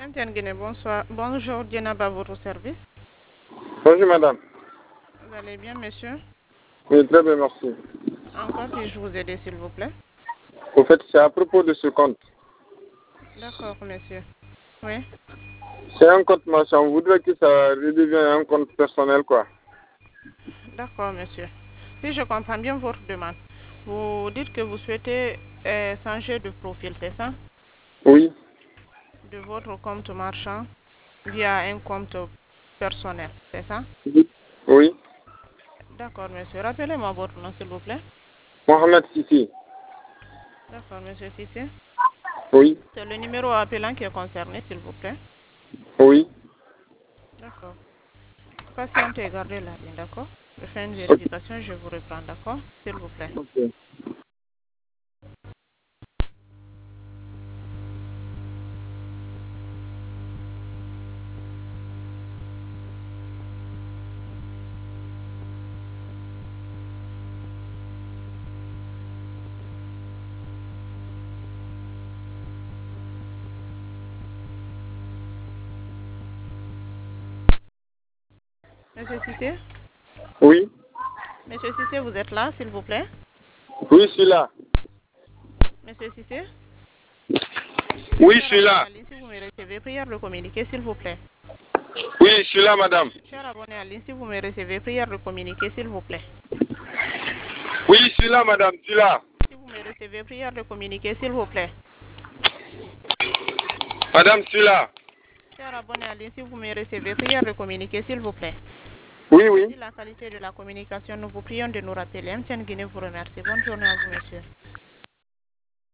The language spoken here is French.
MTN Guinée, bonsoir. Bonjour, Dienaba, votre service. Bonjour madame. Vous allez bien, monsieur? Oui, très bien, merci. En quoi puis-je vous aider, s'il vous plaît? Au fait, c'est à propos de ce compte. D'accord, monsieur. Oui. C'est un compte machin. On voudrait que ça redevienne un compte personnel, quoi. D'accord, monsieur. Si je comprends bien votre demande, vous dites que vous souhaitez changer de profil, c'est ça? Oui, De votre compte marchand via un compte personnel, c'est ça? oui. D'accord, monsieur. Rappelez-moi votre nom, s'il vous plaît. Mohamed Sissi. D'accord, monsieur Sissé. Oui, C'est le numéro appelant qui est concerné, s'il vous plaît. oui. D'accord. Patientez et gardez la ligne, d'accord? Je fais une Ok. vérification, je vous reprends, d'accord? S'il vous plaît. Ok. Monsieur Sissé? Oui, Monsieur Sissé, vous êtes là, s'il vous plaît? oui, je suis là. Monsieur Sissé? Oui, je Cher suis abonné là. à ligne, si vous me recevez, prière de communiquer, s'il vous plaît. Oui, je suis là, madame. Cher abonné à ligne, si vous me recevez, prière de communiquer, s'il vous plaît. Oui, je suis là, madame. Je suis là. Si vous me recevez, prière de communiquer, s'il vous plaît. Madame, je suis là. Cher abonné à ligne, si vous me recevez, prière de communiquer, s'il vous plaît. Oui, oui. Si la qualité de la communication, nous vous prions de nous rappeler. MTN Guinée vous remercie. Bonne journée à vous, monsieur.